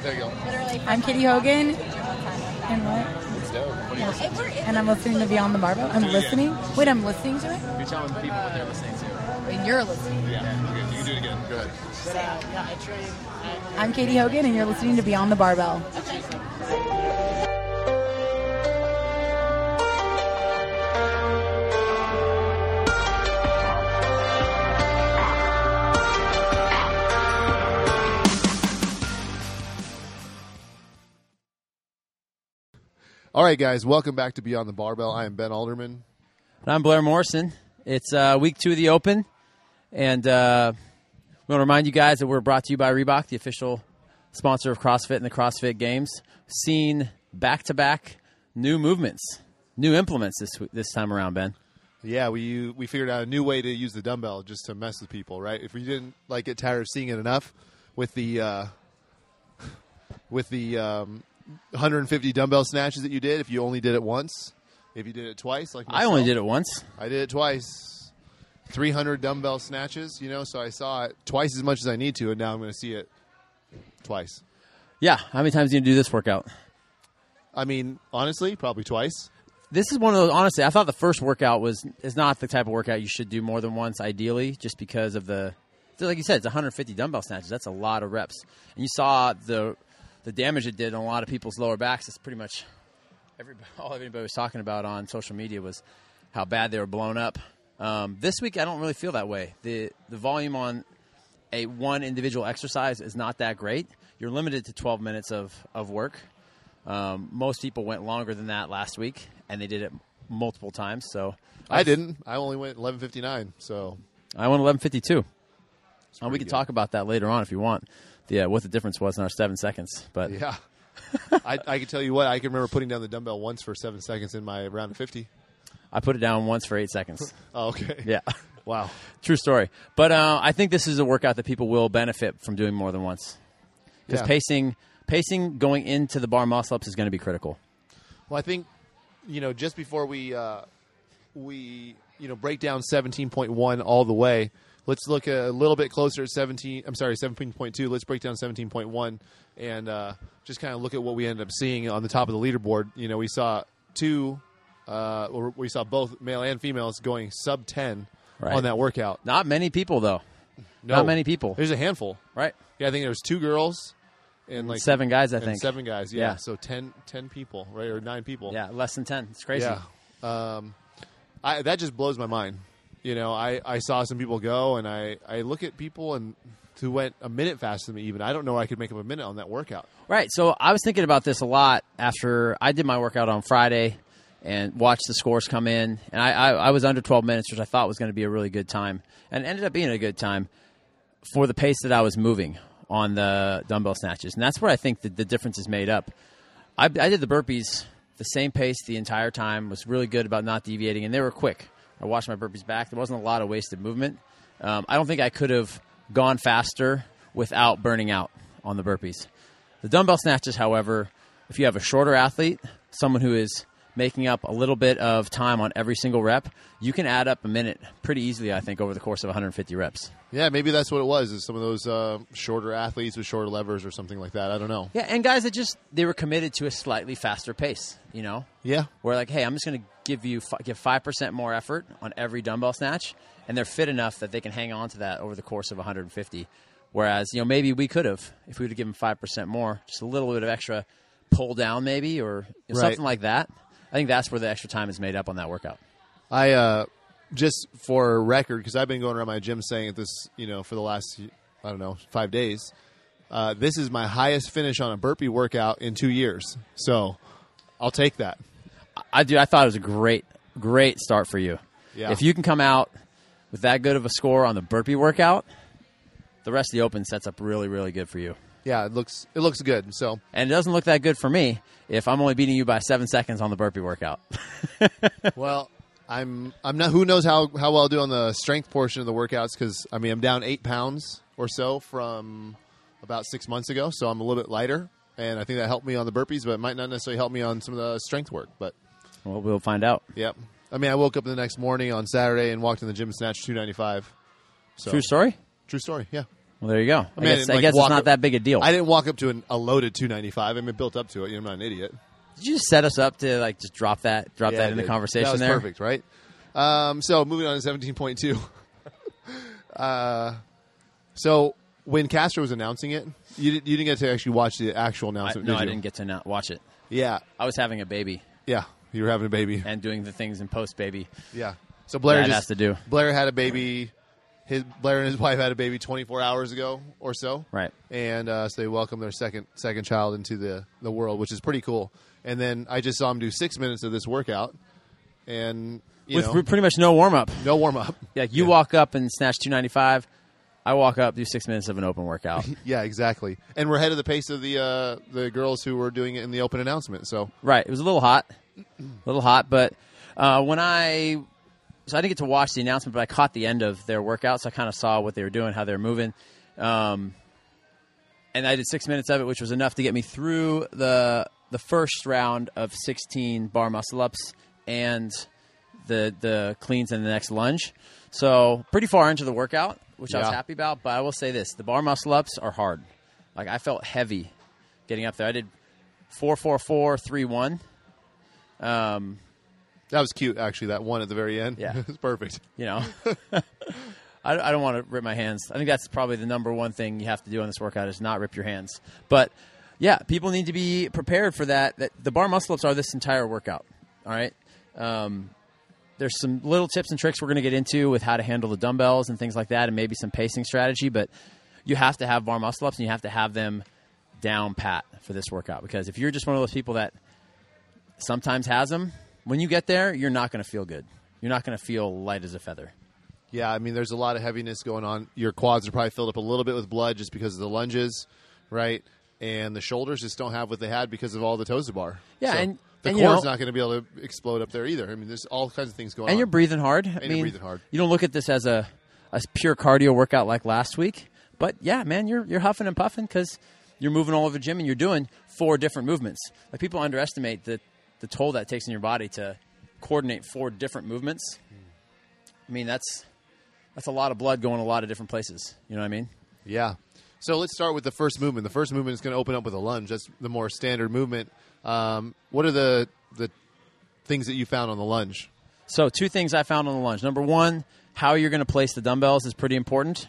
There you go. I'm Katie Hogan. And what? It's dope. What are you listening to? And I'm listening to Beyond the Barbell. I'm listening. Wait, I'm listening to it? You're telling people what they're listening to. And you're listening. Yeah. Okay, you can do it again. Go ahead. I'm Katie Hogan, and you're listening to Beyond the Barbell. All right, guys, welcome back to Beyond the Barbell. I am Ben Alderman. And I'm Blair Morrison. It's week 2 of the Open, and we want to remind you guys that we're brought to you by Reebok, the official sponsor of CrossFit and the CrossFit Games. Seen back-to-back new movements, new implements this time around, Ben. Yeah, we figured out a new way to use the dumbbell just to mess with people, right? If we didn't get tired of seeing it enough with the 150 dumbbell snatches that you did, if you only did it once, if you did it twice, like myself, I only did it once. I did it twice. 300 dumbbell snatches, so I saw it twice as much as I need to, and now I'm going to see it twice. Yeah, how many times do you do this workout? I mean, honestly, probably twice. This is one of those, honestly, I thought the first workout is not the type of workout you should do more than once, ideally, just because of like you said, it's 150 dumbbell snatches. That's a lot of reps. And you saw the damage it did on a lot of people's lower backs. It's pretty much all everybody was talking about on social media was how bad they were blown up. This week, I don't really feel that way. The volume on one individual exercise is not that great. You're limited to 12 minutes of work. Most people went longer than that last week, and they did it multiple times. So I didn't. I only went 11:59. So I went 11:52. We can talk about that later on if you want. What the difference was in our 7 seconds. But yeah, I can tell you what. I can remember putting down the dumbbell once for 7 seconds in my round of 50. I put it down once for 8 seconds. Oh, okay. Yeah. Wow. True story. But I think this is a workout that people will benefit from doing more than once. Because pacing going into the bar muscle-ups is going to be critical. Well, I think, just before we break down 17.1 all the way, let's look a little bit closer at 17.2. Let's break down 17.1 and just kind of look at what we ended up seeing on the top of the leaderboard. We saw we saw both male and females going sub 10 on that workout. Not many people, though. No. Not many people. There's a handful. Right. Yeah, I think there was 2 girls and 7 guys, I think. 7 guys, yeah. So 10 people, right? Or 9 people. Yeah, less than 10. It's crazy. Yeah. That just blows my mind. I saw some people go, and I look at people who went a minute faster than me even. I don't know I could make up a minute on that workout. Right. So I was thinking about this a lot after I did my workout on Friday and watched the scores come in. And I was under 12 minutes, which I thought was going to be a really good time. And it ended up being a good time for the pace that I was moving on the dumbbell snatches. And that's where I think the difference is made up. I did the burpees the same pace the entire time, was really good about not deviating, and they were quick. I watched my burpees back. There wasn't a lot of wasted movement. I don't think I could have gone faster without burning out on the burpees. The dumbbell snatches, however, if you have a shorter athlete, someone who is making up a little bit of time on every single rep, you can add up a minute pretty easily, I think, over the course of 150 reps. Yeah, maybe that's what it was, is some of those shorter athletes with shorter levers or something like that. I don't know. Yeah, and guys that they were committed to a slightly faster pace, Yeah. Where like, hey, I'm just going to give 5% more effort on every dumbbell snatch, and they're fit enough that they can hang on to that over the course of 150. Whereas, maybe we could have, if we would have given 5% more, just a little bit of extra pull down maybe, or something like that. I think that's where the extra time is made up on that workout. I just for record, because I've been going around my gym saying it this, for the last, 5 days. This is my highest finish on a burpee workout in 2 years. So I'll take that. I thought it was a great start for you. Yeah. If you can come out with that good of a score on the burpee workout, the rest of the Open sets up really, really good for you. Yeah, it looks good. So, and it doesn't look that good for me if I'm only beating you by 7 seconds on the burpee workout. Well, I'm not. Who knows how well I'll do on the strength portion of the workouts? Because I'm down 8 pounds or so from about 6 months ago, so I'm a little bit lighter, and I think that helped me on the burpees, but it might not necessarily help me on some of the strength work. But we'll find out. Yep. I woke up the next morning on Saturday and walked in the gym and snatched 295. So, True story? True story. Yeah. Well, there you go. I mean, guess, like, I guess walk it's not up- that big a deal. I didn't walk up to a loaded 295. I mean, built up to it. I'm not an idiot. Did you just set us up to like just drop that Yeah, I in the did. conversation That was there? perfect, right? So moving on to 17.2. So when Castro was announcing it, you didn't get to actually watch the actual announcement, No, did I you? didn't get to not watch it. Yeah, I was having a baby yeah. You were having a baby. and doing the things in post baby. Yeah. So Blair Dad just has to do. Blair had a baby. Blair and his wife had a baby 24 hours ago or so. Right. And so they welcomed their second child into the world, which is pretty cool. And then I just saw him do 6 minutes of this workout, and With pretty much no warm up. no warm up. Yeah, you walk up and snatch 295. I walk up, do 6 minutes of an open workout. Yeah, exactly. And we're ahead of the pace of the girls who were doing it in the open announcement. So Right. It was a little hot. But so I didn't get to watch the announcement, but I caught the end of their workout, so I kind of saw what they were doing, how they were moving. And I did 6 minutes of it, which was enough to get me through the first round of 16 bar muscle ups and the cleans and the next lunge. So pretty far into the workout, which I was Yeah. happy about. But I will say this, the bar muscle ups are hard. Like, I felt heavy getting up there. I did 4-4-4, 3-1. that was cute, actually. That one at the very end. Yeah. It was perfect. You know, I don't want to rip my hands. I think that's probably the number one thing you have to do on this workout is not rip your hands. But yeah, people need to be prepared for that. That the bar muscle ups are this entire workout. All right. There's some little tips and tricks we're going to get into with how to handle the dumbbells and things like that, and maybe some pacing strategy. But you have to have bar muscle ups, and you have to have them down pat for this workout, because if you're just one of those people that sometimes has them, when you get there, you're not going to feel good. You're not going to feel light as a feather. Yeah, I mean, there's a lot of heaviness going on. Your quads are probably filled up a little bit with blood just because of the lunges, right? And the shoulders just don't have what they had because of all the toes to bar. Yeah, So and the you core's know- not going to be able to explode up there either. I mean, there's all kinds of things going on. And you're breathing hard. I you're mean, breathing hard. You don't look at this as a pure cardio workout like last week. But yeah, man, you're huffing and puffing because you're moving all over the gym and you're doing 4 different movements. Like, people underestimate the toll that takes in your body to coordinate 4 different movements. I mean, that's a lot of blood going a lot of different places. You know what I mean? Yeah. So let's start with the first movement. The first movement is going to open up with a lunge. That's the more standard movement. What are the things that you found on the lunge? So 2 things I found on the lunge. Number 1, how you're going to place the dumbbells is pretty important.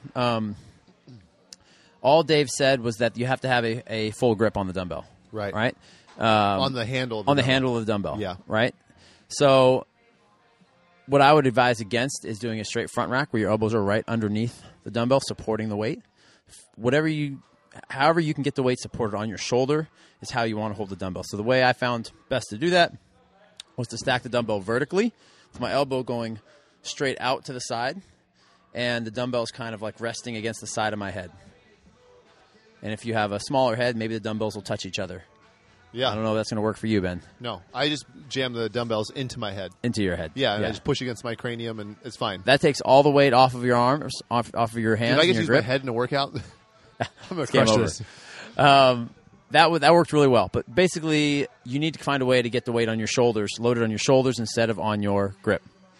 All Dave said was that you have to have a full grip on the dumbbell. Right. Right? On the handle. Of the On the dumbbell. handle of the dumbbell. Yeah. Right? So what I would advise against is doing a straight front rack where your elbows are right underneath the dumbbell, supporting the weight. However you can get the weight supported on your shoulder is how you want to hold the dumbbell. So the way I found best to do that was to stack the dumbbell vertically with my elbow going straight out to the side, and the dumbbell's kind of like resting against the side of my head. And if you have a smaller head, maybe the dumbbells will touch each other. Yeah. I don't know if that's going to work for you, Ben. No, I just jam the dumbbells into my head. Into your head. Yeah, and I just push against my cranium, and it's fine. That takes all the weight off of your arms, off of your hands. Did I get and to your use my grip. head in a workout? I'm going to Game crush over. this. That worked really well. But basically, you need to find a way to get the weight on your shoulders, loaded on your shoulders instead of on your grip.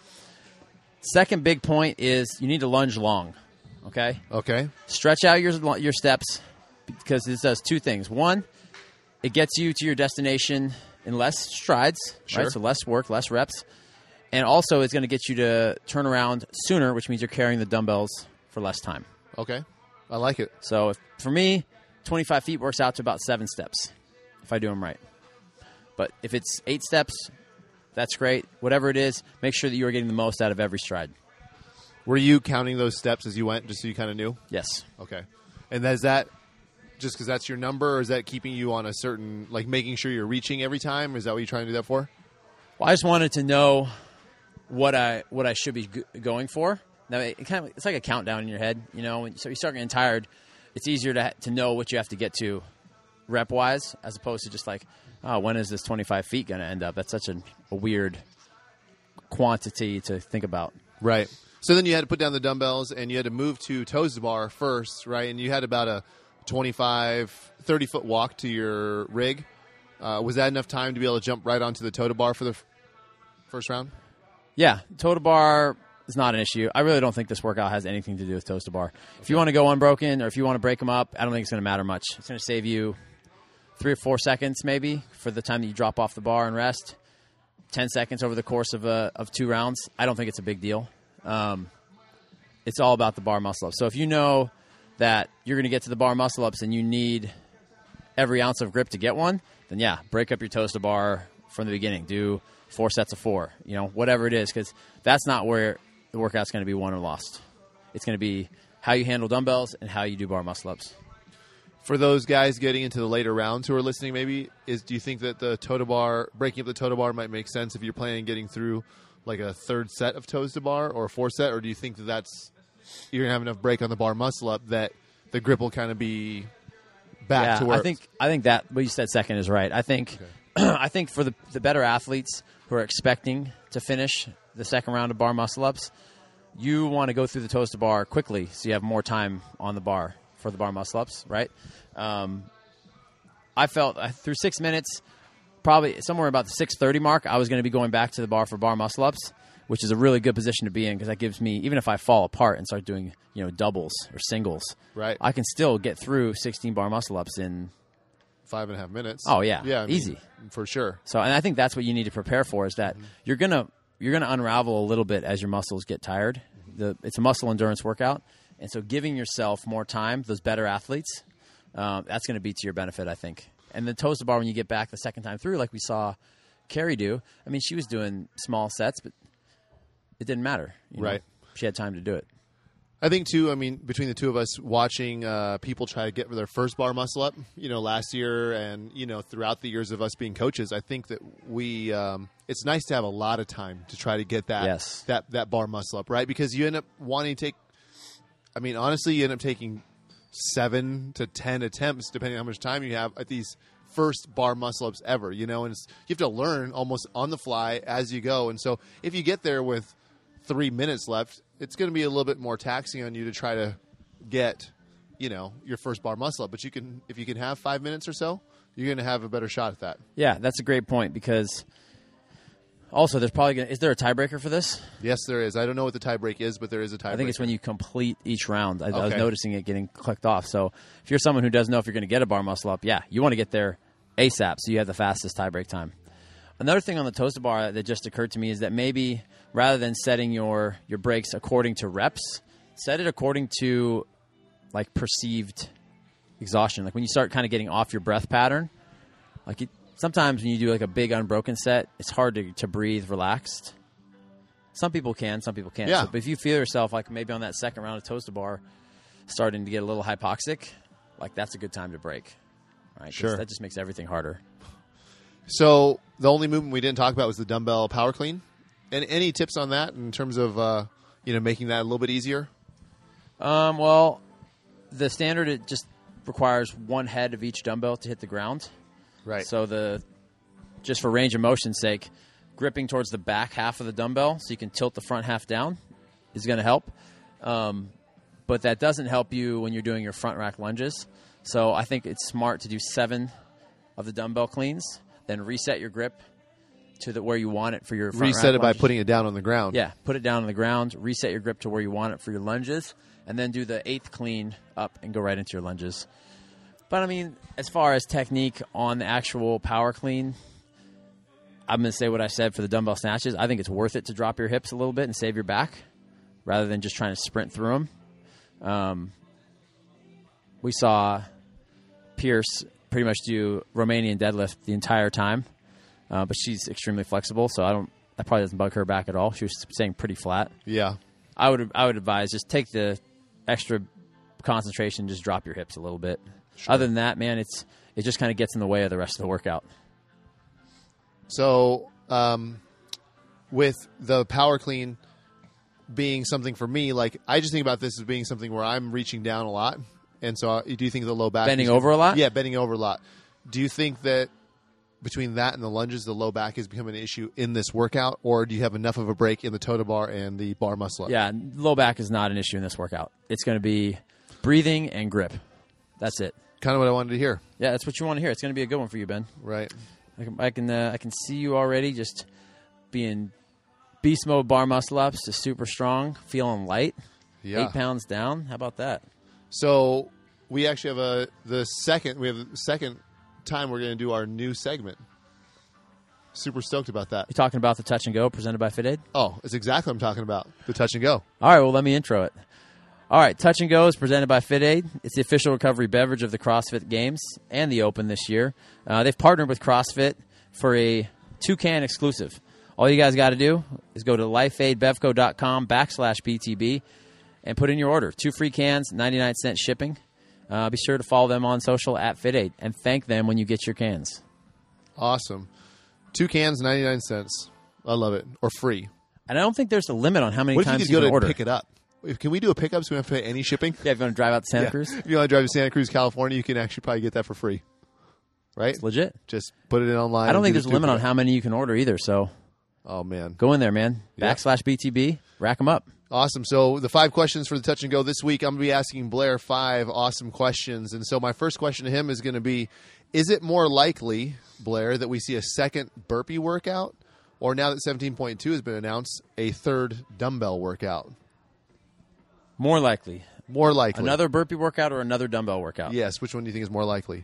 Second big point is you need to lunge long. Okay? Okay. Stretch out your steps, because this does 2 things. 1, it gets you to your destination in less strides, Sure. right? So less work, less reps. And also, it's going to get you to turn around sooner, which means you're carrying the dumbbells for less time. Okay. I like it. So for me, 25 feet works out to about 7 steps if I do them right. But if it's 8 steps, that's great. Whatever it is, make sure that you are getting the most out of every stride. Were you counting those steps as you went, just so you kind of knew? Yes. Okay. And is that just because that's your number, or is that keeping you on a certain, like making sure you're reaching every time? Is that what you're trying to do that for? Well, I just wanted to know what I should be going for. Now, it's like a countdown in your head, you know. So you start getting tired, it's easier to know what you have to get to rep-wise, as opposed to just like, oh, when is this 25 feet going to end up? That's such a weird quantity to think about. Right. So then you had to put down the dumbbells, and you had to move to toes to bar first, right? And you had about a 25, 30-foot walk to your rig. Was that enough time to be able to jump right onto the toe to bar for the first round? Yeah, toe to bar. is not an issue. I really don't think this workout has anything to do with toes to bar. If you want to go unbroken or if you want to break them up, I don't think it's going to matter much. It's going to save you 3 or 4 seconds maybe for the time that you drop off the bar and rest. 10 seconds over the course of 2 rounds. I don't think it's a big deal. It's all about the bar muscle ups. So if you know that you're going to get to the bar muscle ups and you need every ounce of grip to get one, then yeah, break up your toes to bar from the beginning. Do 4 sets of 4, whatever it is, because that's not where the workout's going to be won or lost. It's going to be how you handle dumbbells and how you do bar muscle ups. For those guys getting into the later rounds who are listening, maybe, do you think that the toe to bar, breaking up the toe to bar might make sense if you're planning on getting through like a 3rd set of toes to bar or a 4th set, or do you think that you're going to have enough break on the bar muscle up that the grip will kind of be back to where I think that what you said second is right. I think I think for the better athletes who are expecting to finish the second round of bar muscle ups, you want to go through the toes to bar quickly so you have more time on the bar for the bar muscle ups, right? I felt through 6 minutes, probably somewhere about the 6:30 mark, I was going to be going back to the bar for bar muscle ups, which is a really good position to be in because that gives me, even if I fall apart and start doing doubles or singles, right, I can still get through 16 bar muscle ups in 5.5 minutes. Oh yeah, yeah, easy for sure. So, and I think that's what you need to prepare for is that you're gonna unravel a little bit as your muscles get tired. It's a muscle endurance workout, and so giving yourself more time, those better athletes, that's going to be to your benefit, I think. And the toes to bar when you get back the second time through, like we saw Carrie do. I mean, she was doing small sets, but it didn't matter. Right, she had time to do it. I think, too, between the two of us, watching people try to get their first bar muscle up, last year and, throughout the years of us being coaches, I think that we it's nice to have a lot of time to try to get that bar muscle up, right? Because you end up wanting to take, honestly, you end up taking 7 to 10 attempts, depending on how much time you have, at these first bar muscle ups ever, and you have to learn almost on the fly as you go. And so if you get there with 3 minutes left, it's going to be a little bit more taxing on you to try to get, your first bar muscle up. But if you can have 5 minutes or so, you're going to have a better shot at that. Yeah, that's a great point because also there's probably is there a tiebreaker for this? Yes, there is. I don't know what the tie break is, but there is a tie break. I think it's when you complete each round. I was noticing it getting clicked off. So if you're someone who doesn't know if you're going to get a bar muscle up, yeah, you want to get there ASAP so you have the fastest tie break time. Another thing on the toes to bar that just occurred to me is that maybe rather than setting your breaks according to reps, set it according to like perceived exhaustion. Like when you start kind of getting off your breath pattern, sometimes when you do like a big unbroken set, it's hard to breathe relaxed. Some people can, some people can't. Yeah. So, but if you feel yourself like maybe on that second round of toes to bar starting to get a little hypoxic, that's a good time to break. Right? Sure. That just makes everything harder. So the only movement we didn't talk about was the dumbbell power clean. And any tips on that in terms of making that a little bit easier? Well, the standard, it just requires one head of each dumbbell to hit the ground. Right. So just for range of motion's sake, gripping towards the back half of the dumbbell so you can tilt the front half down is going to help. But that doesn't help you when you're doing your front rack lunges. So I think it's smart to do 7 of the dumbbell cleans, then reset your grip to where you want it for your front reset rack it by lunges. putting it down on the ground. Yeah, put it down on the ground, reset your grip to where you want it for your lunges, and then do the 8th clean up and go right into your lunges. But, as far as technique on the actual power clean, I'm going to say what I said for the dumbbell snatches. I think it's worth it to drop your hips a little bit and save your back rather than just trying to sprint through them. We saw Pierce pretty much do Romanian deadlift the entire time, but she's extremely flexible, so that probably doesn't bug her back at all. She was staying pretty flat. Yeah. I would advise just take the extra concentration, just drop your hips a little bit. Sure. Other than that, man, it just kind of gets in the way of the rest of the workout. So, with the power clean being something for me, I just think about this as being something where I'm reaching down a lot. And so do you think the low back... Bending over a lot? Yeah, bending over a lot. Do you think that between that and the lunges, the low back has become an issue in this workout? Or do you have enough of a break in the toe to bar and the bar muscle up? Yeah, low back is not an issue in this workout. It's going to be breathing and grip. That's it. Kind of what I wanted to hear. Yeah, that's what you want to hear. It's going to be a good one for you, Ben. Right. I can see you already just being Beast mode bar muscle ups is super strong, feeling light. Yeah. 8 pounds down. How about that? So we actually have the second time we're going to do our new segment. Super stoked about that. You talking about the Touch and Go presented by FitAid? Oh, it's exactly what I'm talking about. The touch and go. All right, well, let me intro it. All right, Touch and Go is presented by FitAid. It's the official recovery beverage of the CrossFit Games and the Open this year. They've partnered with CrossFit for a 2-can exclusive. All you guys got to do is go to lifeaidbevco.com/BTB and put in your order. 2 free cans, 99-cent shipping. Be sure to follow them on social at FitAid and thank them when you get your cans. Awesome. 2 cans, 99 cents. I love it. Or free. And I don't think there's a limit on how many What if times you you could can go to order. pick it up? Can we do a pickup so we don't have to pay any shipping? Yeah, if you want to drive out to Santa Yeah. Cruz, If you want to drive to Santa Cruz, California, you can actually probably get that for free. Right? it's legit. Just put it in online. I don't and think do there's a the limit on pickup. how many you can order either, so Oh, man. go in there, man. Yeah. /BTB, rack them up. Awesome. So the 5 questions for the touch and go this week, I'm going to be asking Blair 5 awesome questions. And so my first question to him is going to be, is it more likely, Blair, that we see a second burpee workout, or now that 17.2 has been announced, a third dumbbell workout? More likely. More likely. Another burpee workout or another dumbbell workout? Yes. Which one do you think is more likely?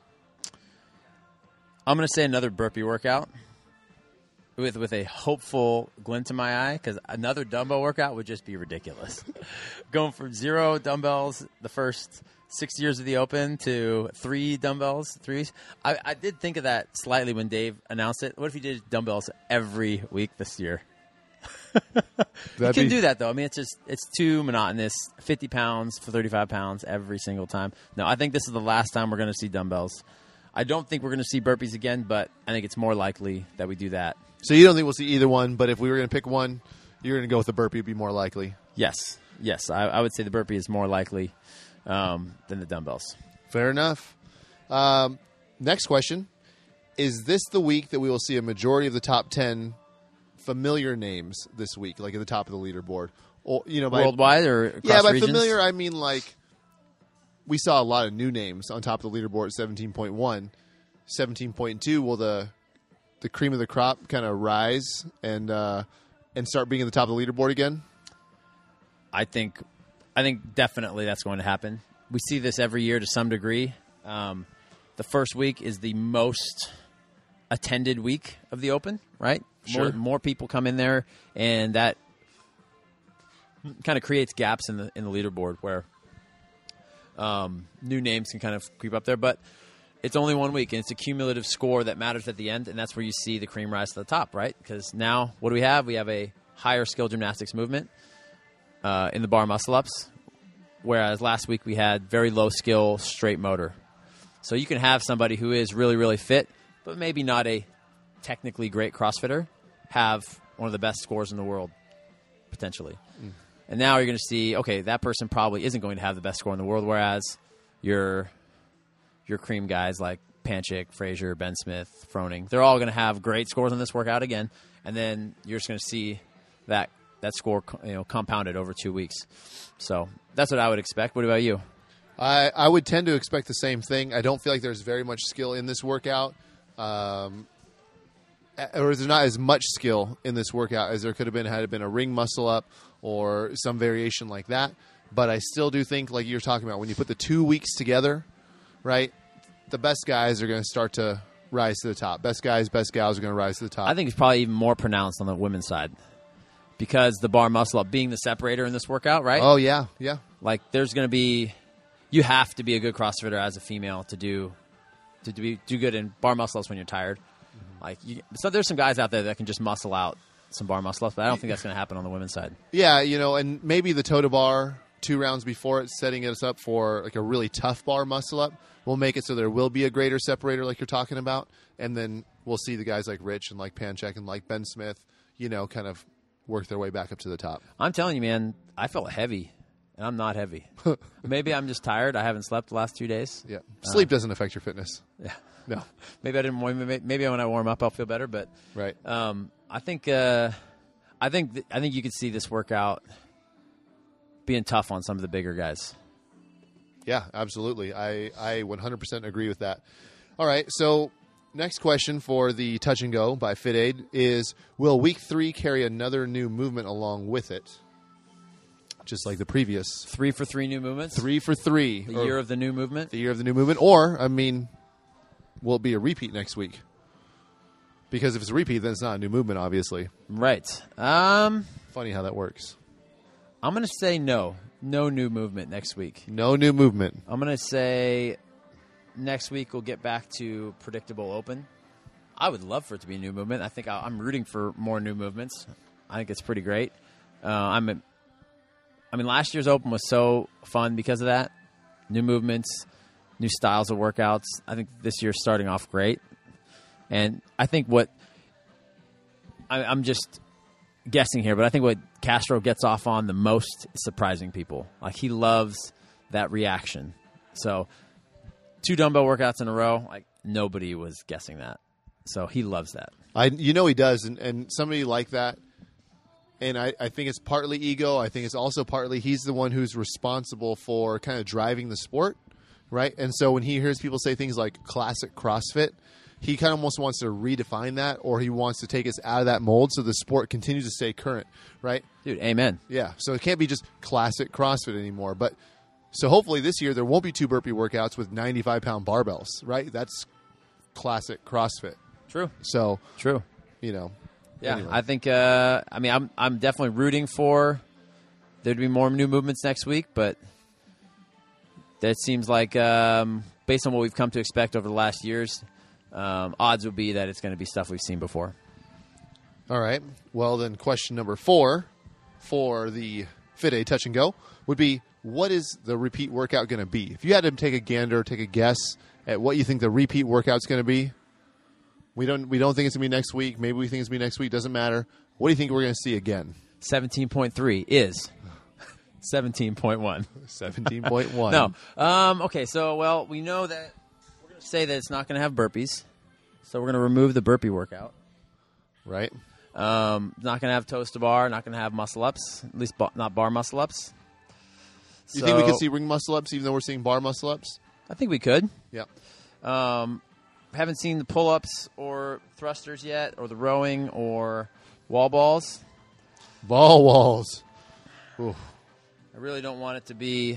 I'm going to say another burpee workout with a hopeful glint in my eye, because another dumbbell workout would just be ridiculous. Going from 0 dumbbells the first 6 years of the Open to 3 dumbbells, threes. I did think of that slightly when Dave announced it. What if he did dumbbells every week this year? You can do that, though. I mean, it's too monotonous. 50 pounds for 35 pounds every single time. No, I think this is the last time we're going to see dumbbells. I don't think we're going to see burpees again, but I think it's more likely that we do that. So you don't think we'll see either one, but if we were going to pick one, you're going to go with the burpee would be more likely. Yes. I would say the burpee is more likely than the dumbbells. Fair enough. Next question. Is this the week that we will see a majority of the top 10 familiar names this week, like at the top of the leaderboard? Or, Worldwide or across yeah, by regions? familiar, I mean like we saw a lot of new names on top of the leaderboard at 17.1. 17.2, will the cream of the crop kind of rise and start being at the top of the leaderboard again? I think definitely that's going to happen. We see this every year to some degree. The first week is the most attended week of the Open, right? Sure. More people come in there, and that kind of creates gaps in the leaderboard where new names can kind of creep up there. But it's only 1 week, and it's a cumulative score that matters at the end, and that's where you see the cream rise to the top, right? Because now what do we have? We have a higher skill gymnastics movement in the bar muscle-ups, whereas last week we had very low skill straight motor. So you can have somebody who is really, really fit, but maybe not a technically great CrossFitter, have one of the best scores in the world, potentially. And now you're going to see, okay, that person probably isn't going to have the best score in the world, whereas your cream guys like Panchik, Frazier, Ben Smith, Froning, they're all going to have great scores on this workout again, and then you're just going to see that score compounded over 2 weeks. So that's what I would expect. What about you? I would tend to expect the same thing. I don't feel like there's very much skill in this workout. Or there's not as much skill in this workout as there could have been had it been a ring muscle up or some variation like that. But I still do think, like you're talking about, when you put the 2 weeks together, right, the best guys are going to start to rise to the top. Best guys, best gals are going to rise to the top. I think it's probably even more pronounced on the women's side because the bar muscle up being the separator in this workout, right? Oh, yeah. Like there's going to be – you have to be a good CrossFitter as a female to do good in bar muscle ups when you're tired. So there's some guys out there that can just muscle out some bar muscle ups, but I don't think that's going to happen on the women's side. Yeah, and maybe the toe to bar 2 rounds before it, setting us up for like a really tough bar muscle up, will make it so there will be a greater separator like you're talking about, and then we'll see the guys like Rich and like Panchek and like Ben Smith, kind of work their way back up to the top. I'm telling you, man, I felt heavy, and I'm not heavy. Maybe I'm just tired. I haven't slept the last 2 days. Yeah, sleep doesn't affect your fitness. Yeah. No. Maybe I didn't. Maybe when I warm up, I'll feel better. But right. I think you could see this workout being tough on some of the bigger guys. Yeah, absolutely. I 100% agree with that. All right, so next question for the Touch and Go by FitAid is, will week 3 carry another new movement along with it? Just like the previous. 3 for 3 new movements? 3 for 3. The year of the new movement? The year of the new movement. Or, I mean, will it be a repeat next week? Because if it's a repeat, then it's not a new movement, obviously. Right. Funny how that works. I'm going to say no. No new movement next week. No new movement. I'm going to say next week we'll get back to predictable open. I would love for it to be a new movement. I think I'm rooting for more new movements. I think it's pretty great. Last year's open was so fun because of that. New movements, new styles of workouts. I think this year's starting off great. And I think I'm just guessing here, but I think what Castro gets off on the most is surprising people. Like, he loves that reaction. So 2 dumbbell workouts in a row, like, nobody was guessing that. So he loves that. He does, and somebody like that. And I think it's partly ego. I think it's also partly he's the one who's responsible for kind of driving the sport, right? And so when he hears people say things like classic CrossFit, he kind of almost wants to redefine that, or he wants to take us out of that mold so the sport continues to stay current, right? Dude, amen. Yeah, so it can't be just classic CrossFit anymore. But so hopefully this year there won't be 2 burpee workouts with 95-pound barbells, right? That's classic CrossFit. True. So, True. Yeah, anyway. I think. I'm definitely rooting for there to be more new movements next week, but that seems like based on what we've come to expect over the last years, odds would be that it's going to be stuff we've seen before. All right. Well, then question number 4 for the FitAid Touch and Go would be, what is the repeat workout going to be? If you had to take a gander, take a guess at what you think the repeat workout's going to be. We don't think it's going to be next week. Maybe we think it's going to be next week. Doesn't matter. What do you think we're going to see again? 17.3 is 17.1. 17.1. No. Okay, so, we know that we're going to say that it's not going to have burpees. So we're going to remove the burpee workout. Right. Not going to have toes to bar. Not going to have muscle ups. At least not bar muscle ups. You think we could see ring muscle ups even though we're seeing bar muscle ups? I think we could. Yep. Haven't seen the pull-ups or thrusters yet, or the rowing or wall balls. Ball walls. Ooh. I really don't want it to be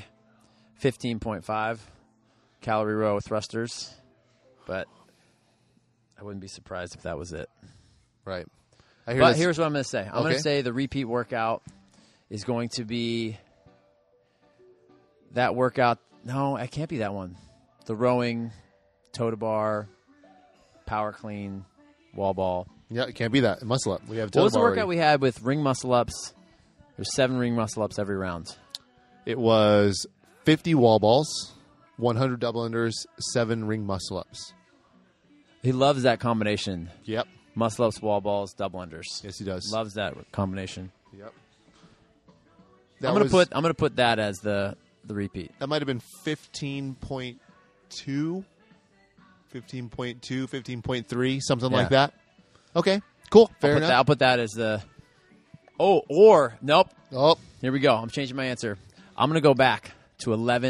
15.5 calorie row thrusters, but I wouldn't be surprised if that was it. Right. But here's what I'm going to say. I'm going Okay. to say the repeat workout is going to be that workout. No, it can't be that one. The rowing, toe to bar, power clean, wall ball. Yeah, it can't be that. Muscle up. We have What was the bar workout already. we had with ring muscle ups? There's 7 ring muscle ups every round. It was 50 wall balls, 100 double unders, 7 ring muscle ups. He loves that combination. Yep. Muscle ups, wall balls, double unders. Yes, he does. Loves that combination. Yep. I'm gonna put that as the repeat. That might have been 15.2, 15.2, 15.3, something like that. Okay, cool. Fair enough. I'll put that as the. Oh, or nope. Oh, Here we go. I'm changing my answer. I'm gonna go back to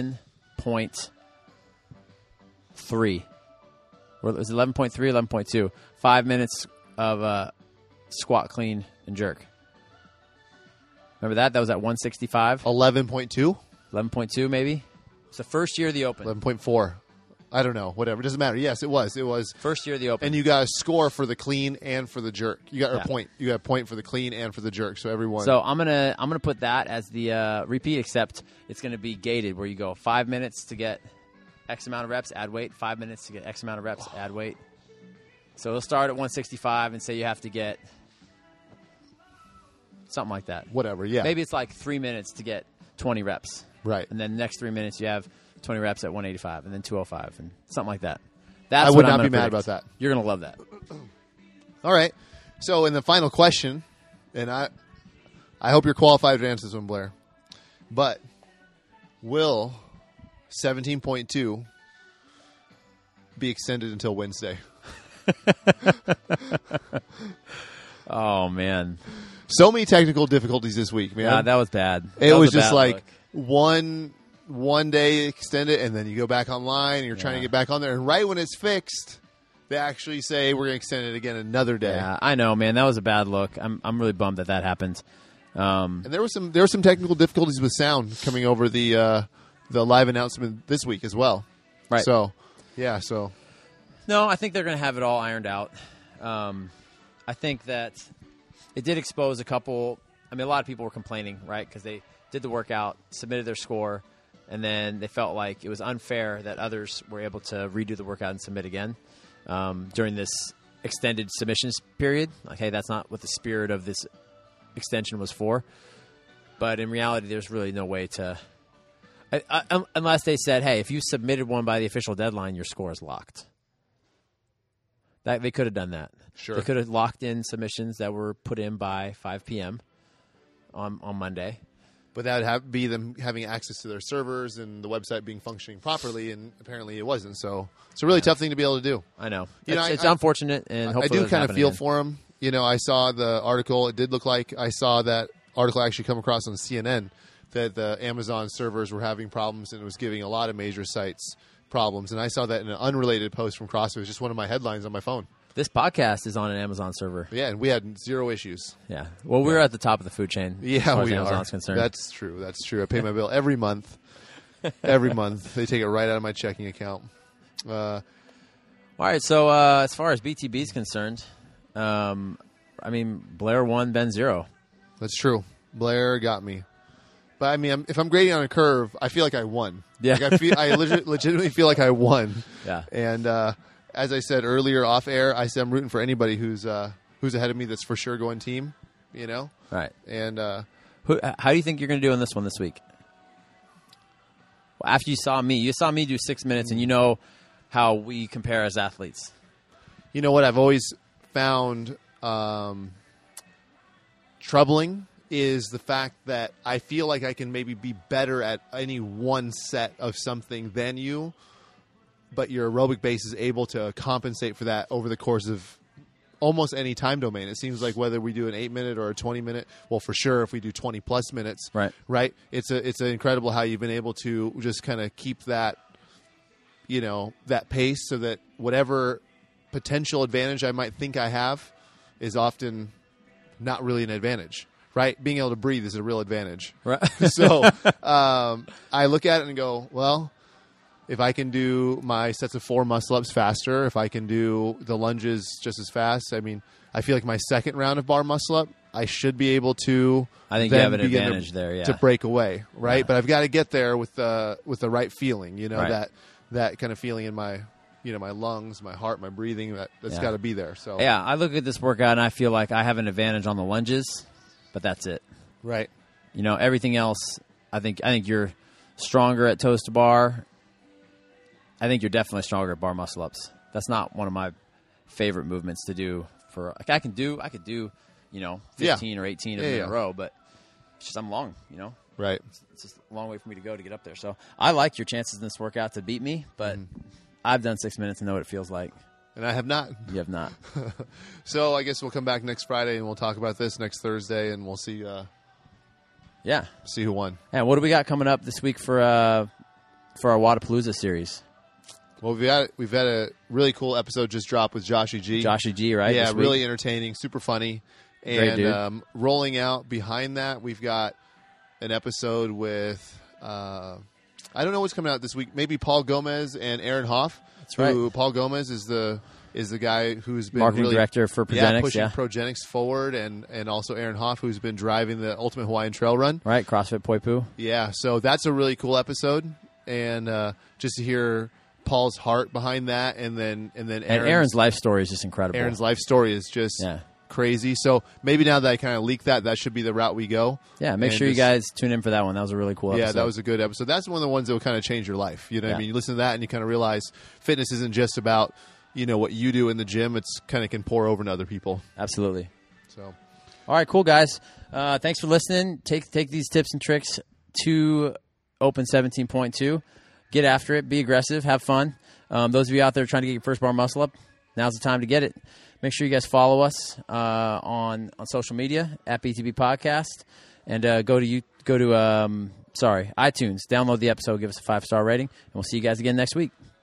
11.3. Or it was 11.3, 11.2. 5 minutes of squat, clean, and jerk. Remember that? That was at 165. 11.2, 11.2 maybe. It's the first year of the Open. 11.4. I don't know. Whatever. It doesn't matter. Yes, it was. It was. First year of the Open. And you got a score for the clean and for the jerk. You got Yeah. a point. You got a point for the clean and for the jerk. So everyone. So I'm gonna put that as the repeat, except it's gonna be gated, where you go 5 minutes to get X amount of reps, add weight. 5 minutes to get X amount of reps, add weight. So it'll start at 165 and say you have to get something like that. whatever. Yeah. Maybe it's like 3 minutes to get 20 reps, Right. and then the next 3 minutes you have 20 reps at 185, and then 205, and something like that. That's I would what I'm not gonna be mad predict. about that. You're gonna love that. All right. So in the final question, and I hope you're qualified to answer this one, Blair. But will 17.2 be extended until Wednesday? Oh man, So many technical difficulties this week, man. yeah, that was bad. It That was a just bad like look. one day extend it, and then you go back online, and you're trying to Yeah. get back on there. And right when it's fixed, they actually say we're going to extend it again another day. Yeah, I know, man. That was a bad look. I'm really bummed that happened. And there were some technical difficulties with sound coming over the live announcement this week as well. Right. So, yeah. So, no, I think they're going to have it all ironed out. I think that it did expose a couple. I mean, a lot of people were complaining, right? Because they did the workout, submitted their score, and then they felt like it was unfair that others were able to redo the workout and submit again during this extended submissions period. Like, hey, that's not what the spirit of this extension was for. But in reality, there's really no way to... unless they said, hey, if you submitted one by the official deadline, your score is locked. They could have done that. Sure. They could have locked in submissions that were put in by 5 p.m. on Monday. But that would be them having access to their servers and the website being functioning properly, and apparently it wasn't. So it's a really tough thing to be able to do. I know. It's unfortunate, and hopefully I do kind of feel for them. You know, I saw the article. It did look like I saw that article actually come across on CNN that the Amazon servers were having problems, and it was giving a lot of major sites problems. And I saw that in an unrelated post from CrossFit. It was just one of my headlines on my phone. This podcast is on an Amazon server. Yeah, and we had zero issues. Yeah. Well, we're at the top of the food chain. Yeah, as far as we Amazon's are. concerned. That's true. That's true. I pay my bill every month. Every month. They take it right out of my checking account. All right. So as far as BTB is concerned, I mean, Blair 1, Ben 0. That's true. Blair got me. But, I mean, if I'm grading on a curve, I feel like I won. Yeah. Like I legitimately feel like I won. Yeah. And as I said earlier off air, I said I'm rooting for anybody who's ahead of me that's for sure going team, you know? Right. And how do you think you're going to do in this one this week? Well, after you saw me do 6 minutes, and you know how we compare as athletes. you know what I've always found troubling is the fact that I feel like I can maybe be better at any one set of something than you, but your aerobic base is able to compensate for that over the course of almost any time domain. It seems like whether we do an 8-minute or a 20-minute, well, for sure, if we do 20-plus minutes, right? It's incredible how you've been able to just kind of keep that, you know, that pace so that whatever potential advantage I might think I have is often not really an advantage. Right, being able to breathe is a real advantage. Right. So I look at it and go, well, if I can do my sets of 4 muscle-ups faster, if I can do the lunges just as fast, I mean, I feel like my second round of bar muscle-up, I should be able to. I think you have an advantage there, yeah, to break away, right? Yeah. But I've got to get there with the right feeling, you know, right. that kind of feeling in my, you know, my lungs, my heart, my breathing. That's got to be there. So yeah, I look at this workout and I feel like I have an advantage on the lunges. But that's it. Right. You know, everything else, I think you're stronger at toes to bar. I think you're definitely stronger at bar muscle ups. That's not one of my favorite movements to do for like I could do, you know, 15 or 18 of them in a row, but it's just I'm long, you know. Right. It's just a long way for me to go to get up there. So I like your chances in this workout to beat me, but I've done 6 minutes and know what it feels like. And I have not. You have not. So I guess we'll come back next Friday and we'll talk about this next Thursday, and we'll see. See who won. And what do we got coming up this week for our Wodapalooza series? Well, we've had a really cool episode just dropped with Joshy G. Joshy G, right? Yeah, really entertaining, super funny, Great dude. And rolling out behind that, we've got an episode with I don't know what's coming out this week. Maybe Paul Gomez and Aaron Hoff. That's right. Paul Gomez is the guy who's been marketing really, director for Progenics, pushing Progenics forward, and also Aaron Hoff, who's been driving the Ultimate Hawaiian Trail Run. Right, CrossFit Poipu. Yeah, so that's a really cool episode, and just to hear Paul's heart behind that, and then Aaron's life story is just incredible. Aaron's life story is just crazy. So maybe now that I kind of leaked that should be the route we go. Yeah, make sure you guys tune in for that one. That was a really cool episode. Yeah, that was a good episode. That's one of the ones that will kind of change your life. You know what I mean? You listen to that and you kind of realize fitness isn't just about, you know, what you do in the gym. It's kind of can pour over into other people. Absolutely. So, all right, cool, guys. Thanks for listening. Take these tips and tricks to Open 17.2. Get after it. Be aggressive. Have fun. Those of you out there trying to get your first bar muscle up, now's the time to get it. Make sure you guys follow us on social media at BTB Podcast, and go to iTunes. Download the episode, give us a 5-star rating, and we'll see you guys again next week.